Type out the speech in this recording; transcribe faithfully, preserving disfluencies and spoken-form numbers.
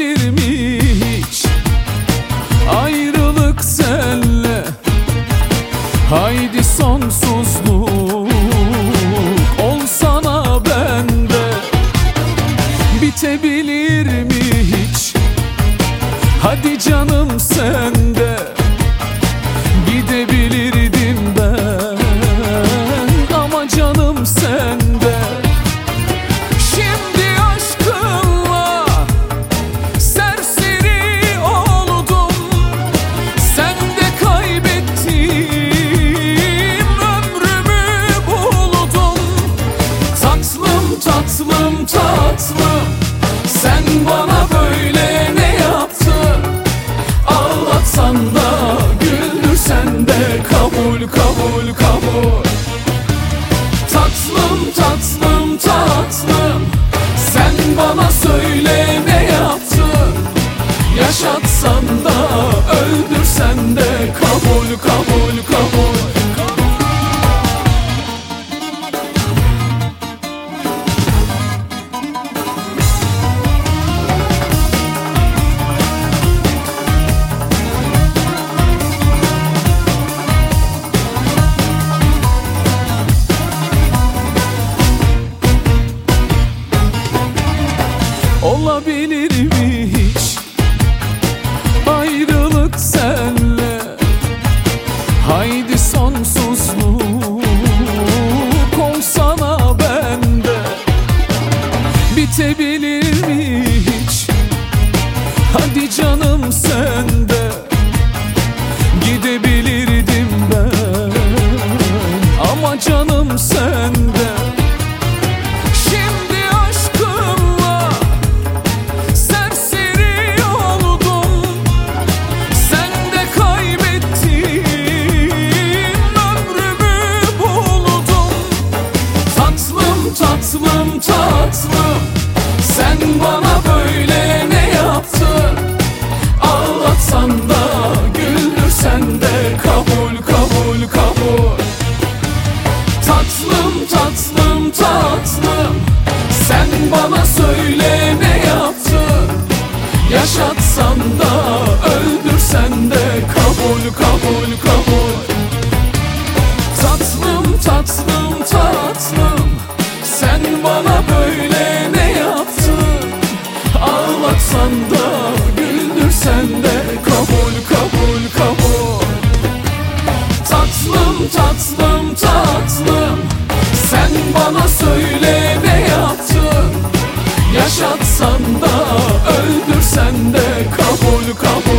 Olabilir mi hiç ayrılık senle? Haydi sonsuzluk olsana bende. Bitebilir mi hiç? Hadi canım sende. Gidebilirdim ben ama canım sende. Şimdi aşkınla serseri oldum. Sende kaybettim, ömrümü buldum. Tatlım tatlım tatlım, sen bana böyle ne yaptın? Ağlatsan da güldürsen de kabul kabul kabul. Tatlım tatlım tatlım, sen bana söyle ne yaptın? Yaşatsan da öldürsen de kabul kabul kabul. Olabilir mi hiç ayrılık senle? Haydi sonsuzluk olsana bende. Bitebilir mi hiç? Hadi canım sende. Gidebilirdim ben ama canım sende. Tatlım tatlım, sen bana böyle ne yaptın? Ağlatsan da güldürsen de kabul kabul kabul. Tatlım tatlım tatlım, sen bana söyle ne yaptın? Yaşatsan da öldürsen de kabul kabul kabul. Tatlım tatlım tatlım, sen bana böyle ne yaptın? Ağlatsan da güldürsen de kabul kabul kabul. Tatlım tatlım tatlım, sen bana söyle ne yaptın? Yaşatsan da öldürsen de kabul kabul.